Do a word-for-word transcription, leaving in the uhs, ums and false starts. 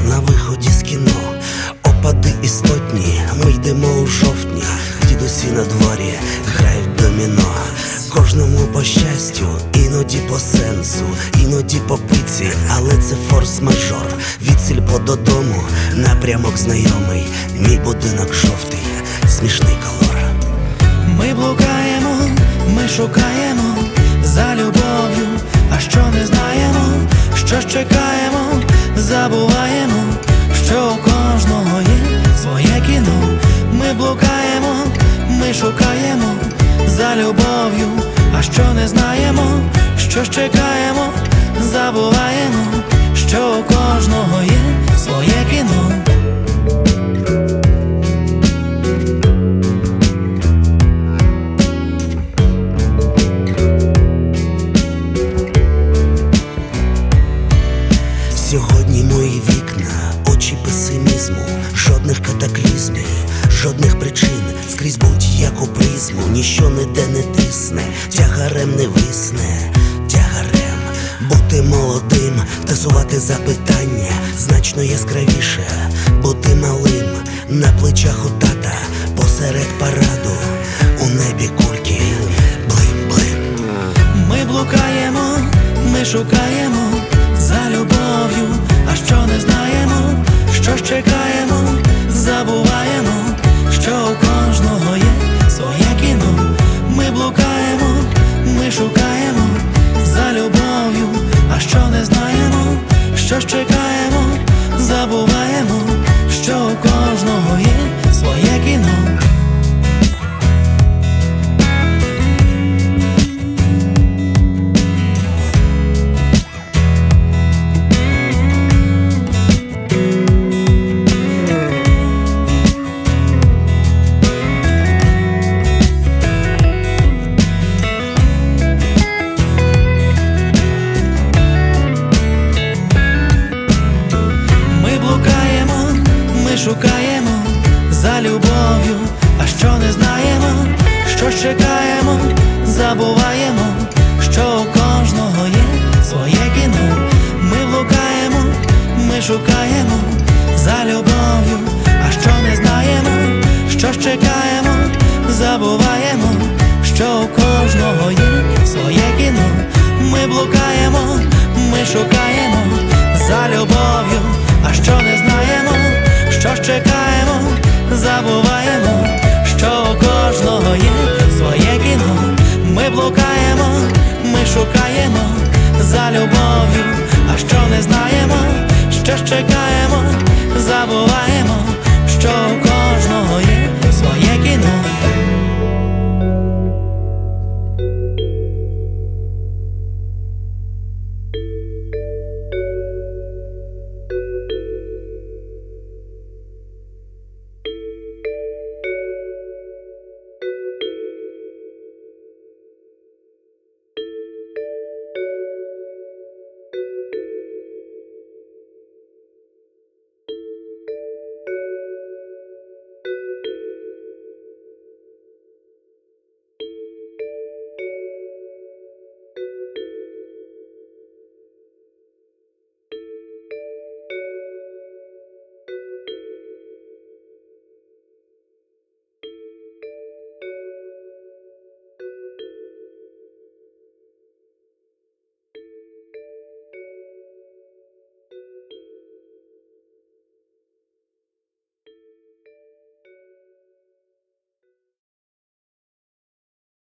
на виході з кіно. Опади істотні, ми йдемо у жовтні. Дідусі на дворі грають доміно. Кожному по щастю, іноді по сенсу, іноді по пиці, але це форс-мажор. Від сільпо додому, напрямок знайомий. Мій будинок жовтий, смішний колор. Ми блукаємо, ми шукаємо за любов'ю, а що не знаємо, що ж чекаємо, забуваємо, що у кожного є своє кіно. Ми блукаємо, ми шукаємо за любов'ю, а що не знаємо, що ж чекаємо, забуваємо, що у кожного є своє кіно. Сьогодні мої вікна, очі песимізму, жодних катаклізмів, жодних причин, скрізь будь-яку призму, ніщо ніде не тисне, тягарем не висне, тягарем. Бути молодим, тасувати запитання, значно яскравіше, бути малим, на плечах у тата, посеред параду, у небі кульки, блим-блим. Ми блукаємо, ми шукаємо за любов'ю, а що не знаємо, що ж чекаємо, забуваємо, що у кожного є своє кіно. Ми блукаємо, ми шукаємо за любов'ю, а що не знаємо, що ж чекаємо, забуваємо, що у кожного є своє кіно. Шукаємо за любов'ю, а що не знаємо, що ж чекаємо, забуваємо, що у кожного є своє кіно. Ми блукаємо, ми шукаємо за любов'ю, а що не знаємо, що ж чекаємо, забуваємо, що у кожного є своє кіно. Ми блукаємо, ми шукаємо за любов'ю, а що не знаємо, що ж чекаємо, забуваємо, що у кожного є своє кіно. Ми блукаємо, ми шукаємо за любов'ю, а що не знаємо, що ж чекаємо, забуваємо, що у кожного є своє кіно.